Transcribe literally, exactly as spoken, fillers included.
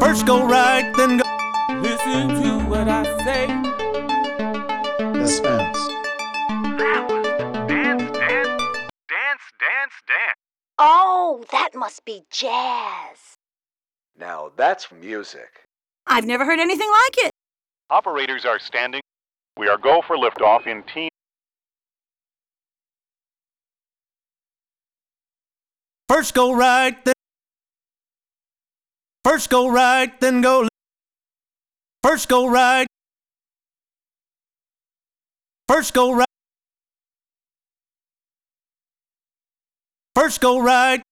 First go right, then go. Listen to what I say. Dispense. That was dance, dance, dance, dance, dance. Oh, that must be jazz. Now that's music. I've never heard anything like it. Operators are standing. We are go for liftoff in T. First go right, then. First go right, then go left. First go right. First go right. First go right.